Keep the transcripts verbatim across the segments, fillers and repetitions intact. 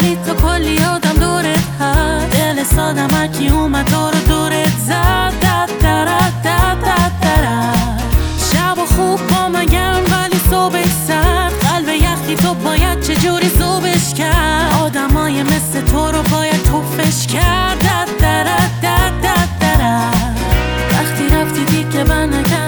ولی تو کلی آدم دورت هست. دل سادم هرکی اومد تو رو دورت زد. دد درد دد دد درد. شب و خوب با من گرم ولی صبح سرد. قلب یخی تو باید چجوری ذوبش کرد. آدمای مثل تو رو باید توفش کرد. دد درد دد دد درد. وقتی رفتی دیگه من نگرد.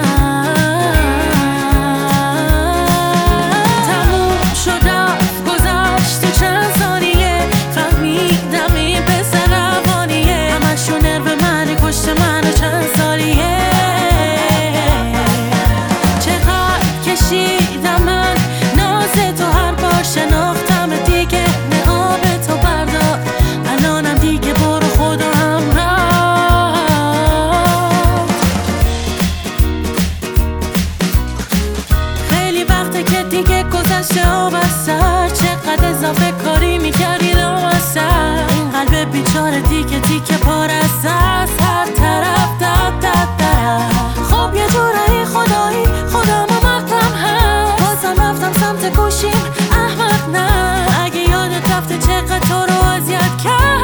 دیگه گذشته آب از سر. چقدر اضافه کاری میکردی دام از سر. این قلب بیچاره دیگه دیگه پار از است. هر طرف دد دد درد. خب یه جورایی خدایی خودمو مقتم هست. بازم رفتم سمت گوشیم احمق نه. اگه یادت رفته چقدر تو رو اذیت کرد.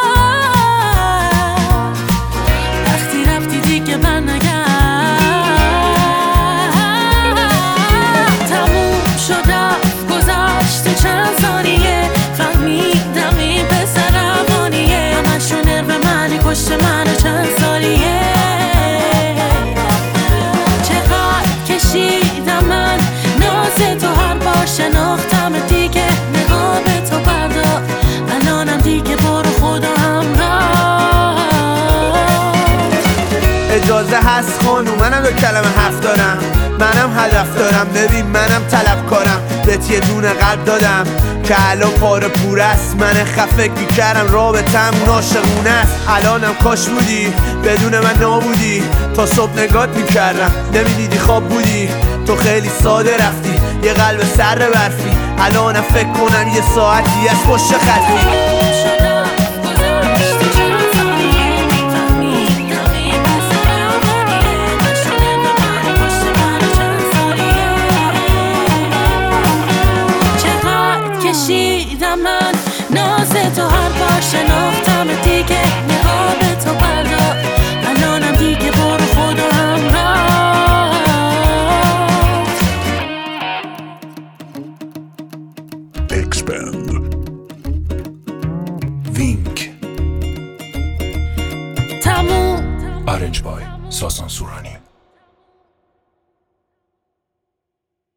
وقتی رفتی دیگه من نگرد. منو چند سالیه چقدر کشیدم من ناز تو. هر بار شناختم دیگه نگاه به تو بردار. الانم دیگه برو خدا همراه. اجازه هست خانوم منم دو کلمه حرف دارم. منم هدف دارم ببین منم طلبکارم. بهت یه دونه قلب دادم که الان پاره پور است. من خفه میکردم رابطم عاشقونه است. الانم کاش بودی بدون من نابودی. تا صبح نگات میکردم نمیدیدی خواب بودی. تو خیلی ساده رفتی یه قلب سر برفی. الانم فکر کنم یه ساعتی از پشت خطی. کشیدم من ناز تو. هر بار شناختم دیگه نگاه به تو بردار. الانم دیگه برو خدا همراه. اکسپند وینک تموم. آرنج بای ساسان سورانی.